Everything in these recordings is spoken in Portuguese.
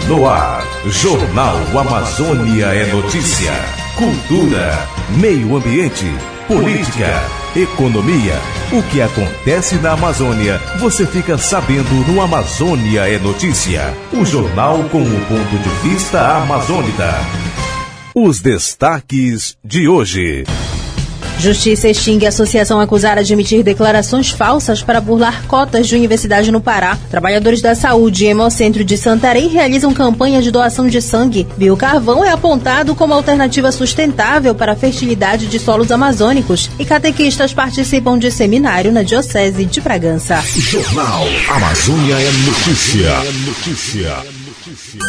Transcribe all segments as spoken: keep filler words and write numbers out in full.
No ar, Jornal Amazônia é notícia. Cultura, meio ambiente, política, economia. O que acontece na Amazônia, você fica sabendo no Amazônia é notícia. O jornal com o ponto de vista amazônida. Os destaques de hoje. Justiça extingue a associação acusada de emitir declarações falsas para burlar cotas de universidade no Pará. Trabalhadores da saúde e Hemocentro de Santarém realizam campanha de doação de sangue. Biocarvão é apontado como alternativa sustentável para a fertilidade de solos amazônicos. E catequistas participam de seminário na Diocese de Bragança. Jornal Amazônia é notícia. É notícia. Notícia.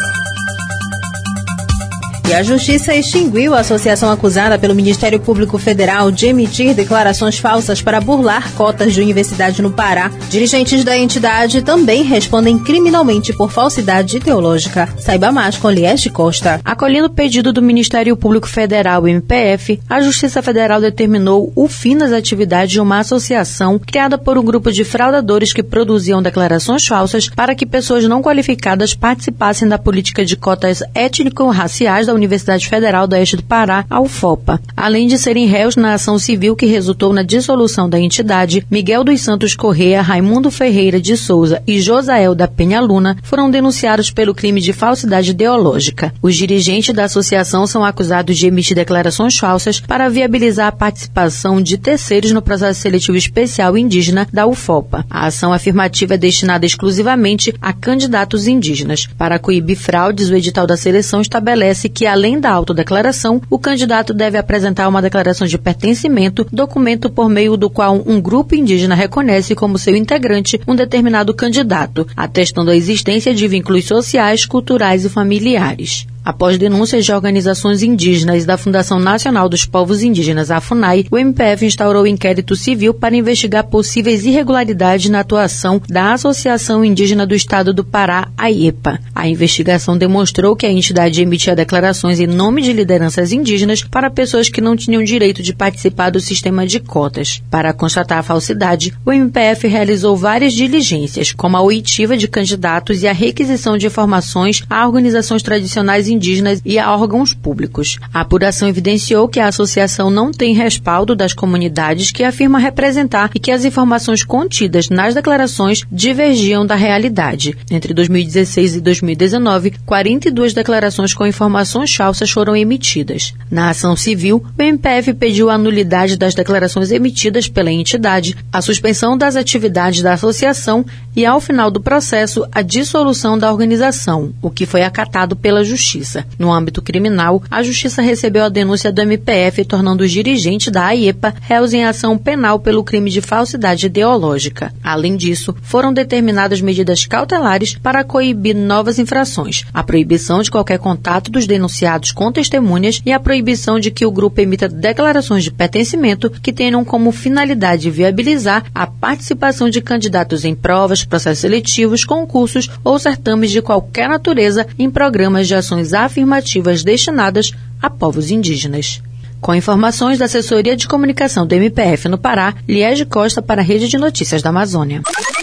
E a Justiça extinguiu a associação acusada pelo Ministério Público Federal de emitir declarações falsas para burlar cotas de universidade no Pará. Dirigentes da entidade também respondem criminalmente por falsidade ideológica. Saiba mais com Liege Costa. Acolhendo o pedido do Ministério Público Federal, M P F, a Justiça Federal determinou o fim das atividades de uma associação criada por um grupo de fraudadores que produziam declarações falsas para que pessoas não qualificadas participassem da política de cotas étnico-raciais da Universidade Federal do Oeste do Pará, a U F O P A. Além de serem réus na ação civil que resultou na dissolução da entidade, Miguel dos Santos Corrêa, Raimundo Ferreira de Souza e Josael da Penha Luna foram denunciados pelo crime de falsidade ideológica. Os dirigentes da associação são acusados de emitir declarações falsas para viabilizar a participação de terceiros no processo seletivo especial indígena da U F O P A. A ação afirmativa é destinada exclusivamente a candidatos indígenas. Para coibir fraudes, o edital da seleção estabelece que, além da autodeclaração, o candidato deve apresentar uma declaração de pertencimento, documento por meio do qual um grupo indígena reconhece como seu integrante um determinado candidato, atestando a existência de vínculos sociais, culturais e familiares. Após denúncias de organizações indígenas e da Fundação Nacional dos Povos Indígenas, a FUNAI, o M P F instaurou inquérito civil para investigar possíveis irregularidades na atuação da Associação Indígena do Estado do Pará, a I E P A. A investigação demonstrou que a entidade emitia declarações em nome de lideranças indígenas para pessoas que não tinham direito de participar do sistema de cotas. Para constatar a falsidade, o M P F realizou várias diligências, como a oitiva de candidatos e a requisição de informações a organizações tradicionais indígenas e a órgãos públicos. A apuração evidenciou que a associação não tem respaldo das comunidades que afirma representar e que as informações contidas nas declarações divergiam da realidade. Entre dois mil e dezesseis e dois mil e dezenove, quarenta e duas declarações com informações falsas foram emitidas. Na ação civil, o M P F pediu a nulidade das declarações emitidas pela entidade, a suspensão das atividades da associação e, ao final do processo, a dissolução da organização, o que foi acatado pela Justiça. No âmbito criminal, a Justiça recebeu a denúncia do M P F, tornando os dirigentes da A I E P A réus em ação penal pelo crime de falsidade ideológica. Além disso, foram determinadas medidas cautelares para coibir novas infrações, a proibição de qualquer contato dos denunciados com testemunhas e a proibição de que o grupo emita declarações de pertencimento que tenham como finalidade viabilizar a participação de candidatos em provas, processos seletivos, concursos ou certames de qualquer natureza em programas de ações afirmativas destinadas a povos indígenas. Com informações da Assessoria de Comunicação do M P F no Pará, Liege Costa para a Rede de Notícias da Amazônia.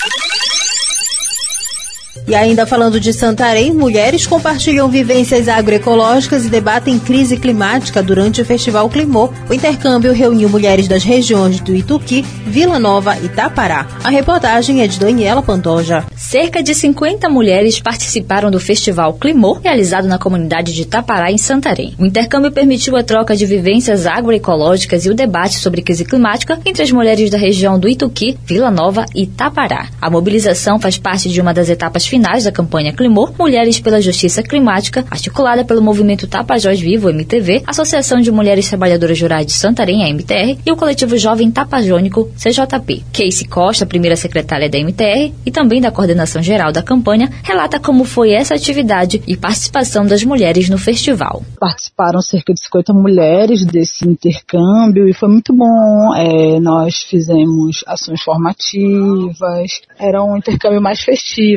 E ainda falando de Santarém, mulheres compartilham vivências agroecológicas e debatem crise climática durante o Festival Climô. O intercâmbio reuniu mulheres das regiões do Ituqui, Vila Nova e Tapará. A reportagem é de Daniela Pantoja. Cerca de cinquenta mulheres participaram do Festival Climô, realizado na comunidade de Tapará, em Santarém. O intercâmbio permitiu a troca de vivências agroecológicas e o debate sobre crise climática entre as mulheres da região do Ituqui, Vila Nova e Tapará. A mobilização faz parte de uma das etapas finais da campanha Climô, Mulheres pela Justiça Climática, articulada pelo movimento Tapajós Vivo, M T V, Associação de Mulheres Trabalhadoras Rurais de Santarém, a M T R, e o coletivo Jovem Tapajônico, C J P. Casey Costa, primeira secretária da M T R e também da coordenação geral da campanha, relata como foi essa atividade e participação das mulheres no festival. Participaram cerca de cinquenta mulheres desse intercâmbio e foi muito bom. É, nós fizemos ações formativas, era um intercâmbio mais festivo, né?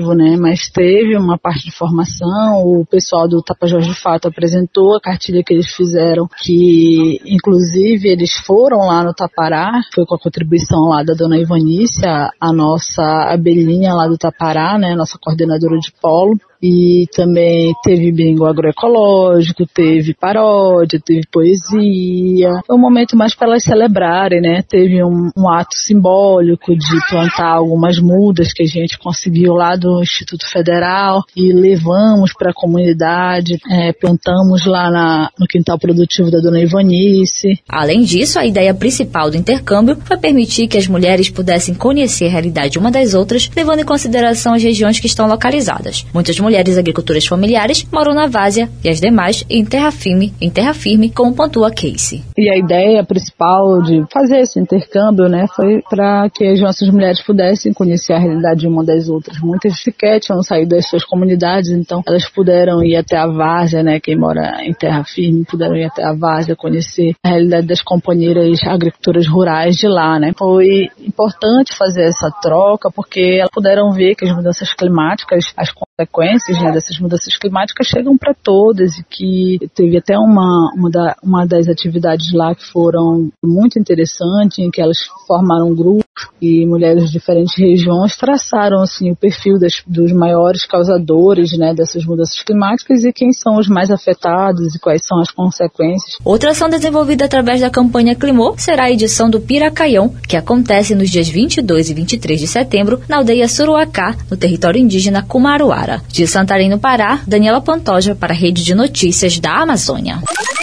mas teve uma parte de formação. O pessoal do Tapajós de Fato apresentou a cartilha que eles fizeram, que inclusive eles foram lá no Tapará, foi com a contribuição lá da dona Ivanice, a, a nossa abelhinha lá do Tapará, né, nossa coordenadora de polo. E também teve bingo agroecológico, teve paródia, teve poesia. Foi um momento mais para elas celebrarem, né? Teve um, um ato simbólico de plantar algumas mudas que a gente conseguiu lá do Instituto Federal e levamos para a comunidade, é, plantamos lá na, no quintal produtivo da dona Ivanice. Além disso, a ideia principal do intercâmbio foi permitir que as mulheres pudessem conhecer a realidade uma das outras, levando em consideração as regiões que estão localizadas. Muitas mulheres Mulheres agricultoras familiares moram na várzea e as demais em terra firme, em terra firme, como pontua Casey. E a ideia principal de fazer esse intercâmbio, né, foi para que as nossas mulheres pudessem conhecer a realidade uma das outras. Muitas sequer tinham saído das suas comunidades, então elas puderam ir até a várzea, né, quem mora em terra firme, puderam ir até a várzea, conhecer a realidade das companheiras agricultoras rurais de lá, né. Foi importante fazer essa troca porque elas puderam ver que as mudanças climáticas, as consequências, né, dessas mudanças climáticas chegam para todas, e que teve até uma, uma, da, uma das atividades lá que foram muito interessantes, em que elas formaram grupos e mulheres de diferentes regiões traçaram assim, o perfil das, dos maiores causadores, né, dessas mudanças climáticas e quem são os mais afetados e quais são as consequências. Outra ação desenvolvida através da campanha Climô será a edição do Piracaião, que acontece nos dias vinte e dois e vinte e três de setembro na aldeia Suruacá, no território indígena Kumaruara. De Santarém, no Pará, Daniela Pantoja para a Rede de Notícias da Amazônia.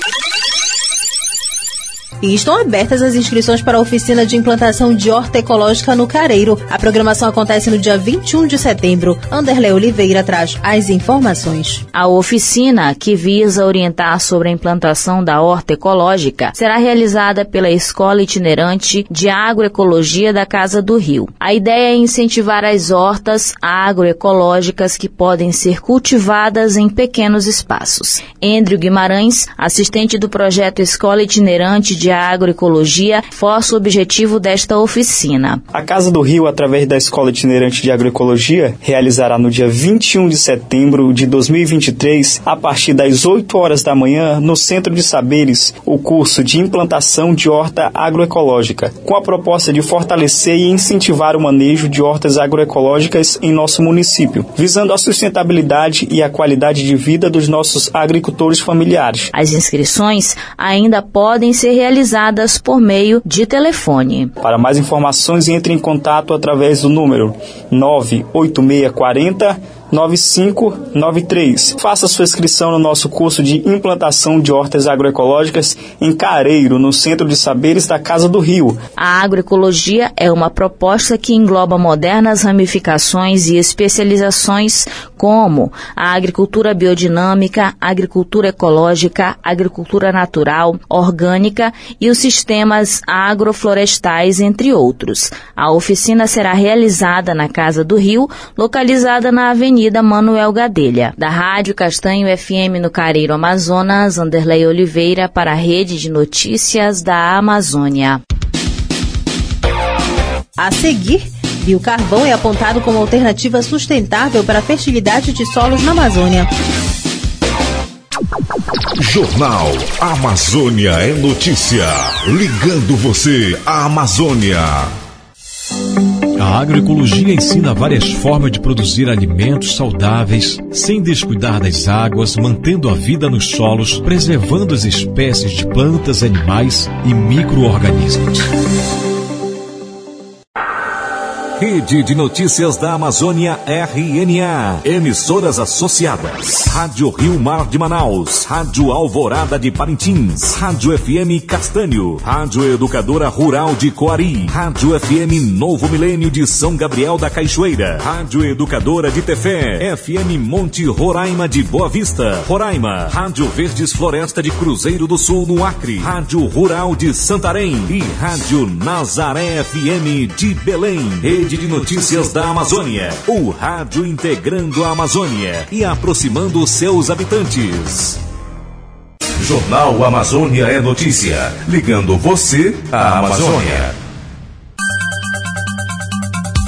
E estão abertas as inscrições para a oficina de implantação de horta ecológica no Careiro. A programação acontece no dia vinte e um de setembro. Anderlei Oliveira traz as informações. A oficina, que visa orientar sobre a implantação da horta ecológica, será realizada pela Escola Itinerante de Agroecologia da Casa do Rio. A ideia é incentivar as hortas agroecológicas que podem ser cultivadas em pequenos espaços. Endrio Guimarães, assistente do projeto Escola Itinerante de Agroecologia, força o objetivo desta oficina. A Casa do Rio, através da Escola Itinerante de Agroecologia, realizará no dia vinte e um de setembro de dois mil e vinte e três, a partir das oito horas da manhã, no Centro de Saberes, o curso de implantação de horta agroecológica, com a proposta de fortalecer e incentivar o manejo de hortas agroecológicas em nosso município, visando a sustentabilidade e a qualidade de vida dos nossos agricultores familiares. As inscrições ainda podem ser realizadas realizadas por meio de telefone. Para mais informações, entre em contato através do número nove oito seis quatro zero nove cinco nove três. Faça sua inscrição no nosso curso de implantação de hortas agroecológicas em Careiro, no Centro de Saberes da Casa do Rio. A agroecologia é uma proposta que engloba modernas ramificações e especializações como a agricultura biodinâmica, agricultura ecológica, agricultura natural, orgânica e os sistemas agroflorestais, entre outros. A oficina será realizada na Casa do Rio, localizada na Avenida Manuel Gadelha. Da Rádio Castanho F M no Careiro, Amazonas, Anderlei Oliveira para a Rede de Notícias da Amazônia. A seguir, biocarvão é apontado como alternativa sustentável para a fertilidade de solos na Amazônia. Jornal Amazônia é notícia. Ligando você à Amazônia. A agroecologia ensina várias formas de produzir alimentos saudáveis, sem descuidar das águas, mantendo a vida nos solos, preservando as espécies de plantas, animais e micro-organismos. Rede de Notícias da Amazônia R N A. Emissoras associadas. Rádio Rio Mar de Manaus. Rádio Alvorada de Parintins. Rádio F M Castanho. Rádio Educadora Rural de Coari. Rádio F M Novo Milênio de São Gabriel da Cachoeira. Rádio Educadora de Tefé. F M Monte Roraima de Boa Vista, Roraima. Rádio Verdes Floresta de Cruzeiro do Sul, no Acre. Rádio Rural de Santarém. E Rádio Nazaré F M de Belém. Rede de Notícias da Amazônia, o rádio integrando a Amazônia e aproximando seus habitantes. Jornal Amazônia é notícia, ligando você à Amazônia.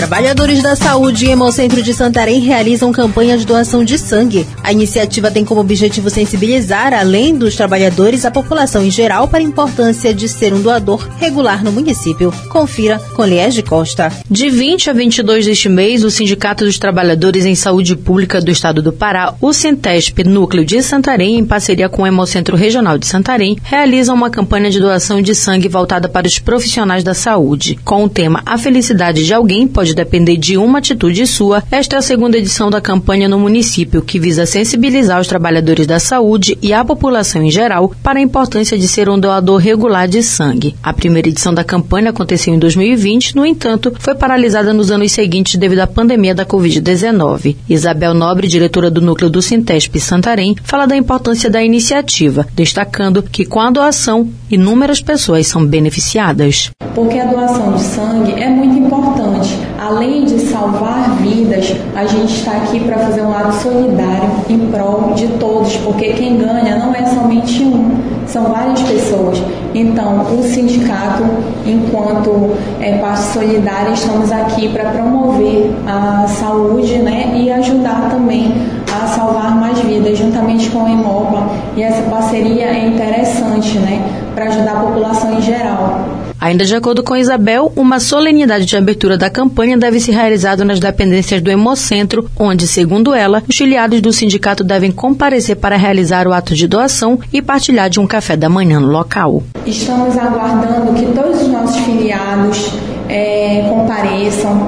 Trabalhadores da saúde e Hemocentro de Santarém realizam campanha de doação de sangue. A iniciativa tem como objetivo sensibilizar, além dos trabalhadores, a população em geral para a importância de ser um doador regular no município. Confira com Liege Costa. De vinte a vinte e dois deste mês, o Sindicato dos Trabalhadores em Saúde Pública do Estado do Pará, o Sintesp Núcleo de Santarém, em parceria com o Hemocentro Regional de Santarém, realiza uma campanha de doação de sangue voltada para os profissionais da saúde. Com o tema A Felicidade de Alguém Pode Depender de Uma Atitude Sua, esta é a segunda edição da campanha no município, que visa sensibilizar os trabalhadores da saúde e a população em geral para a importância de ser um doador regular de sangue. A primeira edição da campanha aconteceu em dois mil e vinte, no entanto, foi paralisada nos anos seguintes devido à pandemia da covid dezenove. Isabel Nobre, diretora do núcleo do Sintesp Santarém, fala da importância da iniciativa, destacando que com a doação, inúmeras pessoas são beneficiadas. Porque a doação de sangue é muito importante. Além de salvar vidas, a gente está aqui para fazer um ato solidário em prol de todos, porque quem ganha não é somente um, são várias pessoas. Então, o sindicato, enquanto é, parte solidária, estamos aqui para promover a saúde, né, e ajudar também a salvar mais vidas, juntamente com a Hemopa. E essa parceria é interessante, né, para ajudar a população em geral. Ainda de acordo com Isabel, uma solenidade de abertura da campanha deve ser realizada nas dependências do Hemocentro, onde, segundo ela, os filiados do sindicato devem comparecer para realizar o ato de doação e partilhar de um café da manhã no local. Estamos aguardando que todos os nossos filiados é, compareçam.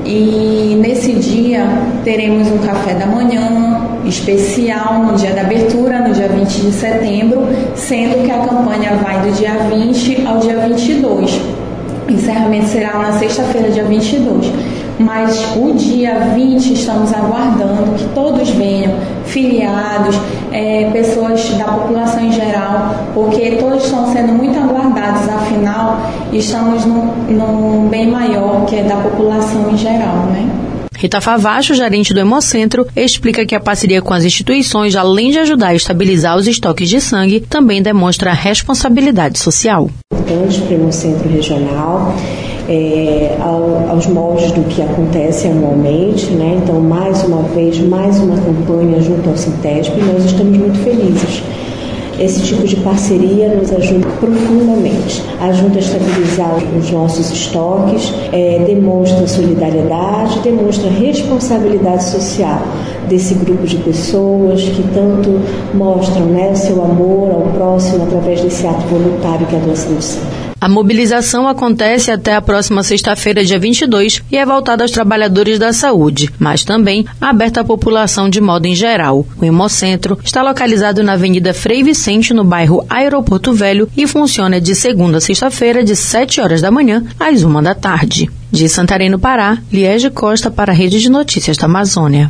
E nesse dia teremos um café da manhã especial no dia da abertura, no dia vinte de setembro, sendo que a campanha vai do dia vinte ao dia vinte e dois. O encerramento será na sexta-feira, dia vinte e dois. Mas o dia vinte estamos aguardando que todos venham, filiados, é, pessoas da população em geral, porque todos estão sendo muito aguardados, afinal estamos num, num bem maior que é da população em geral, né? Rita Favacho, gerente do Hemocentro, explica que a parceria com as instituições, além de ajudar a estabilizar os estoques de sangue, também demonstra responsabilidade social. Importante para o Hemocentro Regional, é, ao, aos moldes do que acontece anualmente, né? Então, mais uma vez, mais uma campanha junto ao Sintesp, e nós estamos muito felizes. Esse tipo de parceria nos ajuda profundamente, ajuda a estabilizar os nossos estoques, é, demonstra solidariedade, demonstra responsabilidade social desse grupo de pessoas que tanto mostram, né, o seu amor ao próximo através desse ato voluntário que é a doação de sangue. A mobilização acontece até a próxima sexta-feira, dia vinte e dois, e é voltada aos trabalhadores da saúde, mas também aberta à população de modo em geral. O Hemocentro está localizado na Avenida Frei Vicente, no bairro Aeroporto Velho, e funciona de segunda a sexta-feira, de sete horas da manhã às uma da tarde. De Santarém, no Pará, Liege Costa para a Rede de Notícias da Amazônia.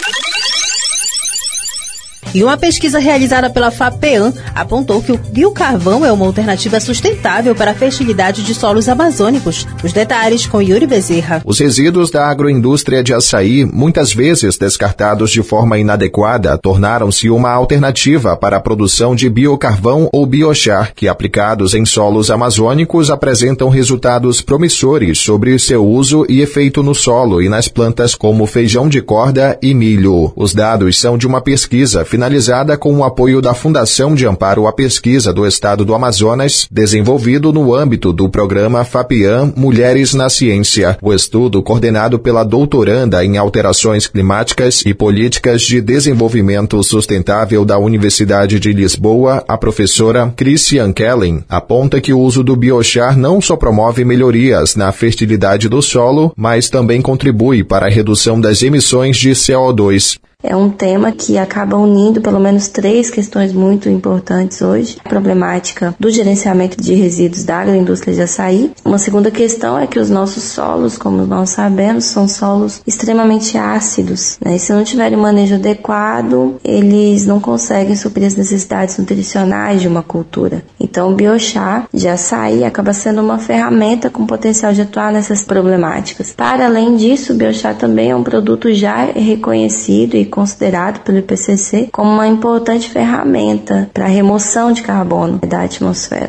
E uma pesquisa realizada pela FAPEAM apontou que o biocarvão é uma alternativa sustentável para a fertilidade de solos amazônicos. Os detalhes com Yuri Bezerra. Os resíduos da agroindústria de açaí, muitas vezes descartados de forma inadequada, tornaram-se uma alternativa para a produção de biocarvão ou biochar, que aplicados em solos amazônicos apresentam resultados promissores sobre seu uso e efeito no solo e nas plantas como feijão de corda e milho. Os dados são de uma pesquisa finalizada com o apoio da Fundação de Amparo à Pesquisa do Estado do Amazonas, desenvolvido no âmbito do programa FAPEAM Mulheres na Ciência. O estudo, coordenado pela doutoranda em alterações climáticas e políticas de desenvolvimento sustentável da Universidade de Lisboa, a professora Christian Kellen, aponta que o uso do biochar não só promove melhorias na fertilidade do solo, mas também contribui para a redução das emissões de C O dois. É um tema que acaba unindo pelo menos três questões muito importantes hoje. A problemática do gerenciamento de resíduos da agroindústria de açaí. Uma segunda questão é que os nossos solos, como nós sabemos, são solos extremamente ácidos, né? E se não tiverem um manejo adequado, eles não conseguem suprir as necessidades nutricionais de uma cultura. Então, o biochar de açaí acaba sendo uma ferramenta com potencial de atuar nessas problemáticas. Para além disso, o biochar também é um produto já reconhecido e considerado pelo I P C C como uma importante ferramenta para a remoção de carbono da atmosfera.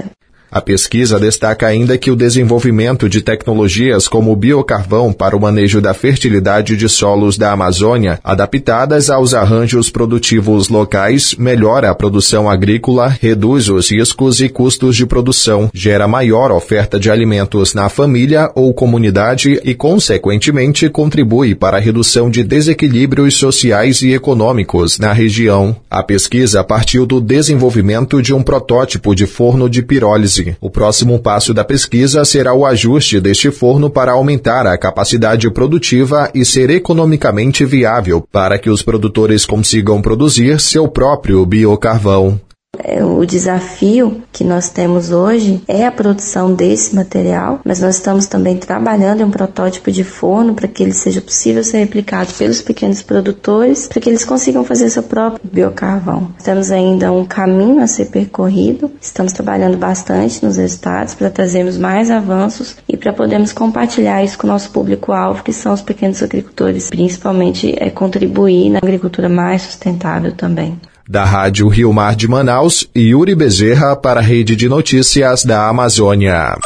A pesquisa destaca ainda que o desenvolvimento de tecnologias como o biocarvão para o manejo da fertilidade de solos da Amazônia, adaptadas aos arranjos produtivos locais, melhora a produção agrícola, reduz os riscos e custos de produção, gera maior oferta de alimentos na família ou comunidade e, consequentemente, contribui para a redução de desequilíbrios sociais e econômicos na região. A pesquisa partiu do desenvolvimento de um protótipo de forno de pirólise. O próximo passo da pesquisa será o ajuste deste forno para aumentar a capacidade produtiva e ser economicamente viável para que os produtores consigam produzir seu próprio biocarvão. O desafio que nós temos hoje é a produção desse material, mas nós estamos também trabalhando em um protótipo de forno para que ele seja possível ser replicado pelos pequenos produtores, para que eles consigam fazer seu próprio biocarvão. Temos ainda um caminho a ser percorrido, estamos trabalhando bastante nos resultados para trazermos mais avanços e para podermos compartilhar isso com o nosso público-alvo, que são os pequenos agricultores, principalmente é, contribuir na agricultura mais sustentável também. Da Rádio Rio Mar de Manaus, Yuri Bezerra para a Rede de Notícias da Amazônia.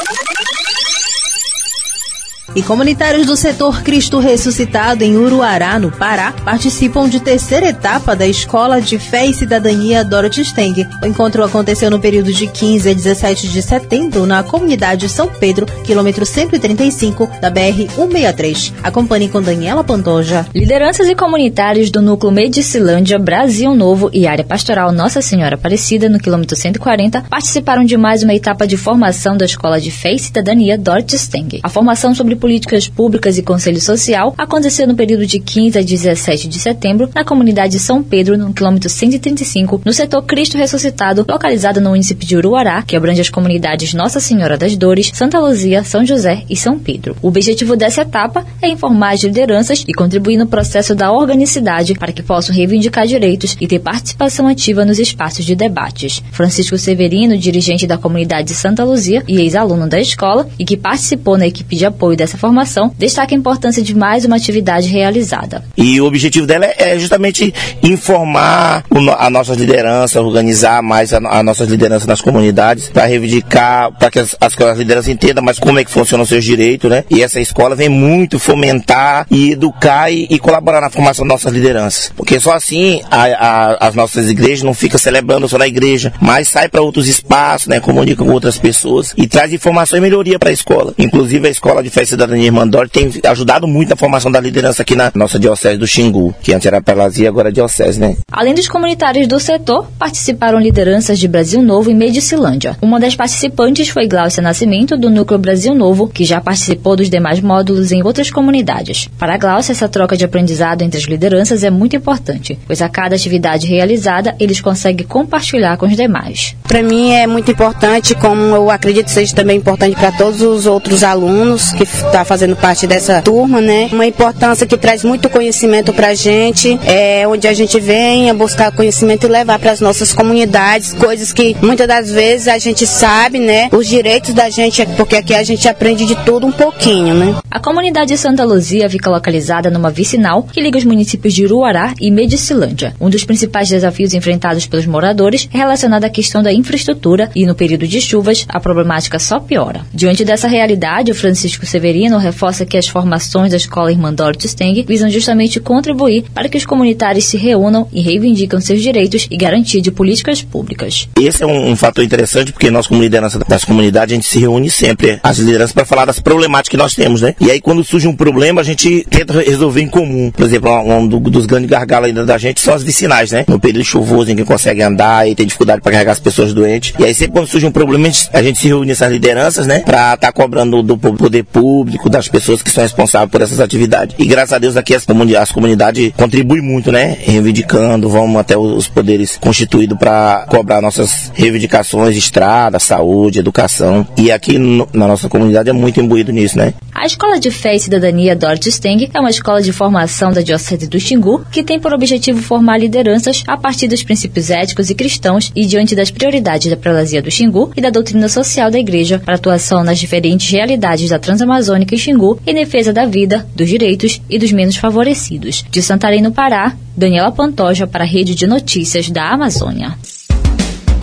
E comunitários do setor Cristo Ressuscitado em Uruará, no Pará, participam de terceira etapa da Escola de Fé e Cidadania Dorothy Steng. O encontro aconteceu no período de quinze a dezessete de setembro na comunidade São Pedro, quilômetro cento e trinta e cinco da B R cento e sessenta e três. Acompanhe com Daniela Pantoja. Lideranças e comunitários do núcleo Medicilândia, Brasil Novo e área pastoral Nossa Senhora Aparecida, no quilômetro cento e quarenta, participaram de mais uma etapa de formação da Escola de Fé e Cidadania Dorothy Steng. A formação sobre políticas públicas e conselho social aconteceu no período de quinze a dezessete de setembro na comunidade São Pedro, no quilômetro cento e trinta e cinco, no setor Cristo Ressuscitado, localizado no município de Uruará, que abrange as comunidades Nossa Senhora das Dores, Santa Luzia, São José e São Pedro. O objetivo dessa etapa é informar as lideranças e contribuir no processo da organicidade para que possam reivindicar direitos e ter participação ativa nos espaços de debates. Francisco Severino, dirigente da comunidade Santa Luzia e ex-aluno da escola e que participou na equipe de apoio dessa formação, destaca a importância de mais uma atividade realizada. E o objetivo dela é justamente informar a nossa liderança, organizar mais a, a nossas lideranças nas comunidades, para reivindicar, para que as, as, as lideranças entendam mais como é que funcionam os seus direitos, né? E essa escola vem muito fomentar e educar e, e colaborar na formação das nossas lideranças. Porque só assim a, a, as nossas igrejas não ficam celebrando só na igreja, mas sai para outros espaços, né? Comunica com outras pessoas e traz informação e melhoria para a escola. Inclusive a Escola de Fé e Cidadania Irmã Dorothy tem ajudado muito na formação da liderança aqui na nossa diocese do Xingu, que antes era Pelazia, agora é diocese, né? Além dos comunitários do setor, participaram lideranças de Brasil Novo e Medicilândia. Uma das participantes foi Glaucia Nascimento, do Núcleo Brasil Novo, que já participou dos demais módulos em outras comunidades. Para a Glaucia, essa troca de aprendizado entre as lideranças é muito importante, pois a cada atividade realizada, eles conseguem compartilhar com os demais. Para mim é muito importante, como eu acredito que seja também importante para todos os outros alunos que estão fazendo parte dessa turma, né? Uma importância que traz muito conhecimento para a gente, é onde a gente vem a buscar conhecimento e levar para as nossas comunidades, coisas que muitas das vezes a gente sabe, né? Os direitos da gente, porque aqui a gente aprende de tudo um pouquinho, né? A comunidade Santa Luzia fica localizada numa vicinal que liga os municípios de Uruará e Medicilândia. Um dos principais desafios enfrentados pelos moradores é relacionado à questão da infraestrutura e, no período de chuvas, a problemática só piora. Diante dessa realidade, o Francisco Severino reforça que as formações da Escola Irmã Dorothy Steng visam justamente contribuir para que os comunitários se reúnam e reivindicam seus direitos e garantia de políticas públicas. Esse é um, um fator interessante, porque nós, como liderança das comunidades, a gente se reúne sempre, as lideranças, para falar das problemáticas que nós temos, né? E aí, quando surge um problema, a gente tenta resolver em comum. Por exemplo, um, um do, dos grandes gargalos ainda da gente são as vicinais, né? No período chuvoso, em que consegue andar e tem dificuldade para carregar as pessoas doentes. E aí, sempre quando surge um problema, a gente, a gente se reúne essas lideranças, né? Para estar tá cobrando do poder público, das pessoas que são responsáveis por essas atividades. E graças a Deus aqui as, comuni as comunidades contribuem muito, né? Reivindicando, vamos até os poderes constituídos para cobrar nossas reivindicações, estrada, saúde, educação. E aqui no, na nossa comunidade é muito imbuído nisso, né? A Escola de Fé e Cidadania Dorothy Steng é uma escola de formação da Diocese do Xingu que tem por objetivo formar lideranças a partir dos princípios éticos e cristãos e diante das prioridades da prelazia do Xingu e da doutrina social da Igreja para atuação nas diferentes realidades da Transamazônica e Xingu em defesa da vida, dos direitos e dos menos favorecidos. De Santarém, no Pará, Daniela Pantoja para a Rede de Notícias da Amazônia.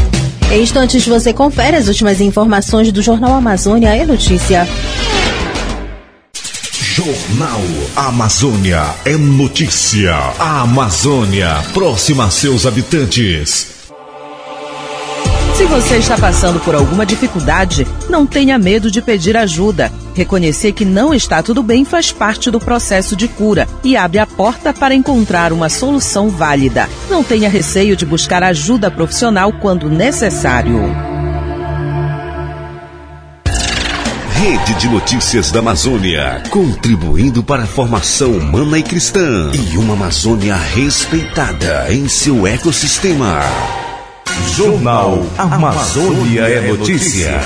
Em instantes você confere as últimas informações do Jornal Amazônia é Notícia. Jornal Amazônia é Notícia. A Amazônia, próxima a seus habitantes. Se você está passando por alguma dificuldade, não tenha medo de pedir ajuda. Reconhecer que não está tudo bem faz parte do processo de cura e abre a porta para encontrar uma solução válida. Não tenha receio de buscar ajuda profissional quando necessário. Rede de Notícias da Amazônia, contribuindo para a formação humana e cristã e uma Amazônia respeitada em seu ecossistema. Jornal Amazônia é Notícia.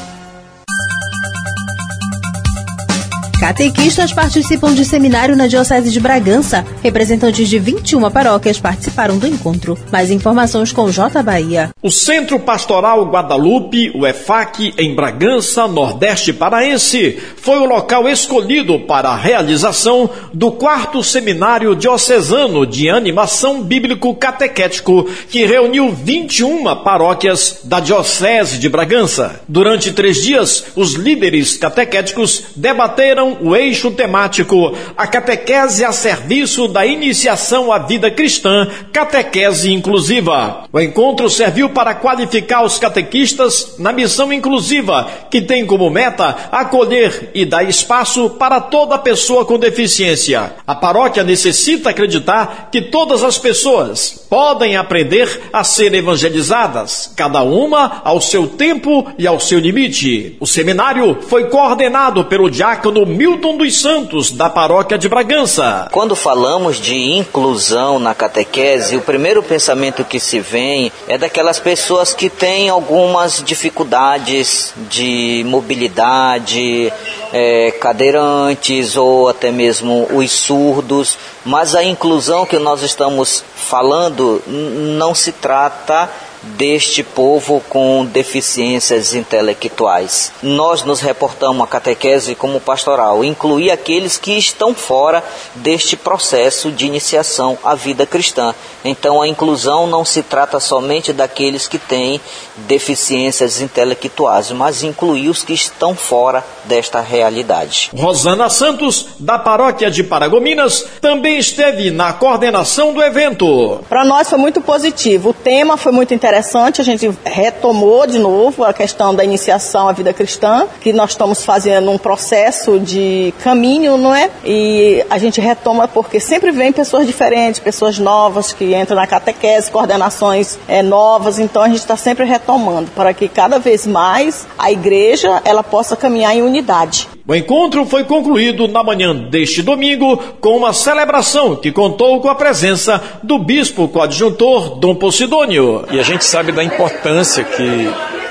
Catequistas participam de seminário na Diocese de Bragança. Representantes de vinte e uma paróquias participaram do encontro. Mais informações com J Bahia. O Centro Pastoral Guadalupe, o E F A C, em Bragança, Nordeste Paraense, foi o local escolhido para a realização do quarto Seminário Diocesano de Animação Bíblico Catequético, que reuniu vinte e uma paróquias da Diocese de Bragança. Durante três dias, os líderes catequéticos debateram o eixo temático, a catequese a serviço da iniciação à vida cristã, catequese inclusiva. O encontro serviu para qualificar os catequistas na missão inclusiva, que tem como meta acolher e dar espaço para toda pessoa com deficiência. A paróquia necessita acreditar que todas as pessoas podem aprender a ser evangelizadas, cada uma ao seu tempo e ao seu limite. O seminário foi coordenado pelo diácono Milton dos Santos, da paróquia de Bragança. Quando falamos de inclusão na catequese, o primeiro pensamento que se vem é daquelas pessoas que têm algumas dificuldades de mobilidade, é, cadeirantes ou até mesmo os surdos, mas a inclusão que nós estamos falando não se trata deste povo com deficiências intelectuais. Nós nos reportamos a catequese como pastoral, incluir aqueles que estão fora deste processo de iniciação à vida cristã. Então a inclusão não se trata somente daqueles que têm deficiências intelectuais, mas incluir os que estão fora desta realidade. Rosana Santos, da paróquia de Paragominas, também esteve na coordenação do evento. Para nós foi muito positivo, o tema foi muito interessante. Interessante, a gente retomou de novo a questão da iniciação à vida cristã, que nós estamos fazendo um processo de caminho, não é? E a gente retoma porque sempre vem pessoas diferentes, pessoas novas que entram na catequese, coordenações é, novas, então a gente está sempre retomando para que cada vez mais a igreja ela possa caminhar em unidade. O encontro foi concluído na manhã deste domingo com uma celebração que contou com a presença do bispo coadjuntor Dom Posidônio. E a gente sabe da importância que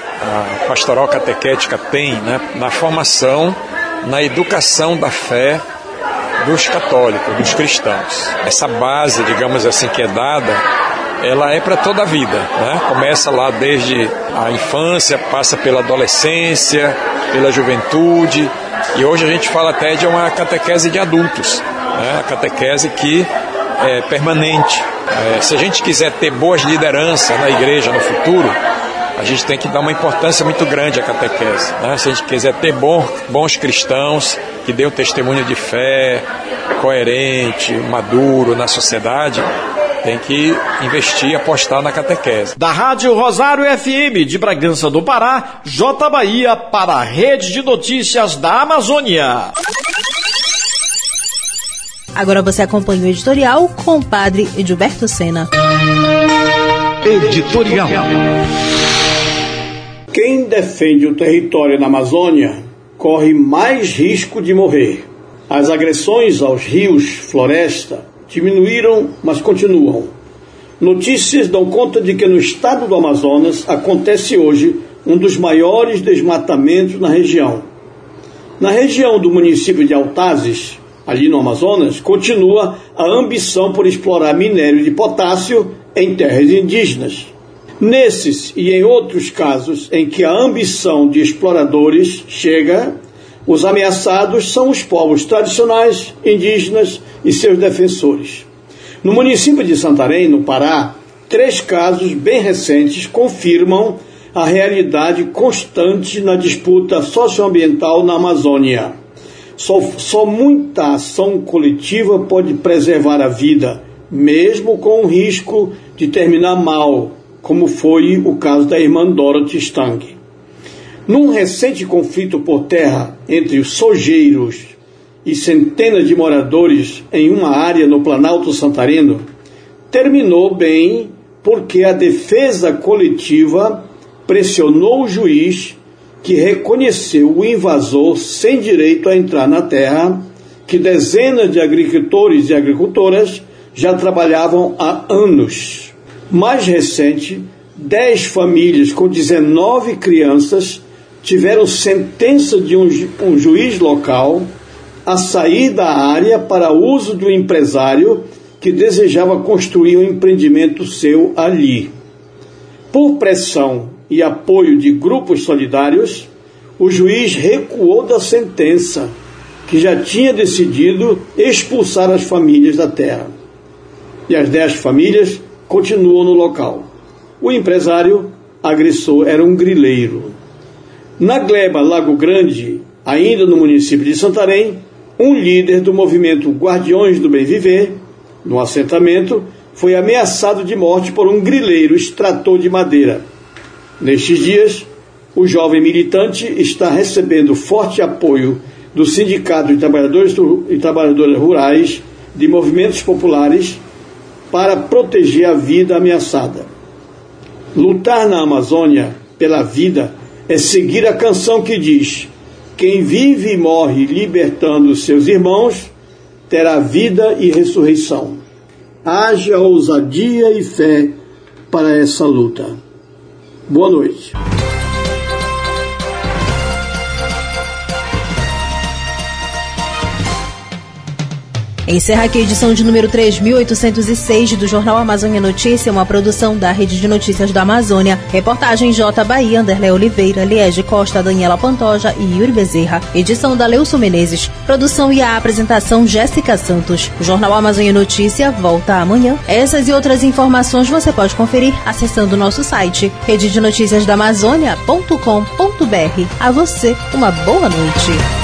a pastoral catequética tem, né, na formação, na educação da fé dos católicos, dos cristãos. Essa base, digamos assim, que é dada, ela é para toda a vida, né? Começa lá desde a infância, passa pela adolescência, pela juventude, e hoje a gente fala até de uma catequese de adultos, né? A catequese que é permanente. É, se a gente quiser ter boas lideranças na igreja no futuro, a gente tem que dar uma importância muito grande à catequese, né? Se a gente quiser ter bom, bons cristãos que dêem um testemunho de fé coerente, maduro na sociedade, tem que investir e apostar na catequese. Da Rádio Rosário F M de Bragança do Pará, J Bahia para a Rede de Notícias da Amazônia. Agora você acompanha o editorial com o padre Edilberto Sena. Editorial. Quem defende o território na Amazônia corre mais risco de morrer. As agressões aos rios, floresta, diminuíram, mas continuam. Notícias dão conta de que no estado do Amazonas acontece hoje um dos maiores desmatamentos na região. Na região do município de Altazes, ali no Amazonas, continua a ambição por explorar minério de potássio em terras indígenas. Nesses e em outros casos em que a ambição de exploradores chega, os ameaçados são os povos tradicionais, indígenas e seus defensores. No município de Santarém, no Pará, três casos bem recentes confirmam a realidade constante na disputa socioambiental na Amazônia. Só, só muita ação coletiva pode preservar a vida, mesmo com o risco de terminar mal, como foi o caso da irmã Dorothy Stang. Num recente conflito por terra entre os sojeiros e centenas de moradores em uma área no Planalto Santareno, terminou bem porque a defesa coletiva pressionou o juiz, que reconheceu o invasor sem direito a entrar na terra, que dezenas de agricultores e agricultoras já trabalhavam há anos. Mais recente, dez famílias com dezenove crianças tiveram sentença de um, ju- um juiz local a sair da área para uso do empresário que desejava construir um empreendimento seu ali. Por pressão e apoio de grupos solidários, o juiz recuou da sentença, que já tinha decidido expulsar as famílias da terra. E as dez famílias continuam no local. O empresário agressor era um grileiro. Na gleba Lago Grande, ainda no município de Santarém, um líder do movimento Guardiões do Bem Viver, no assentamento, foi ameaçado de morte por um grileiro extrator de madeira. Nestes dias, o jovem militante está recebendo forte apoio do Sindicato de Trabalhadores e Trabalhadoras Rurais de Movimentos Populares para proteger a vida ameaçada. Lutar na Amazônia pela vida é seguir a canção que diz: quem vive e morre libertando seus irmãos terá vida e ressurreição. Haja ousadia e fé para essa luta. Boa noite. Encerra aqui a edição de número três mil oitocentos e seis do Jornal Amazônia Notícia, uma produção da Rede de Notícias da Amazônia. Reportagem J. Bahia, Anderlé Oliveira, Liege Costa, Daniela Pantoja e Yuri Bezerra. Edição da Leuso Menezes. Produção e a apresentação Jéssica Santos. O Jornal Amazônia Notícia volta amanhã. Essas e outras informações você pode conferir acessando o nosso site rede de notícias da amazônia ponto com ponto br. A você, uma boa noite.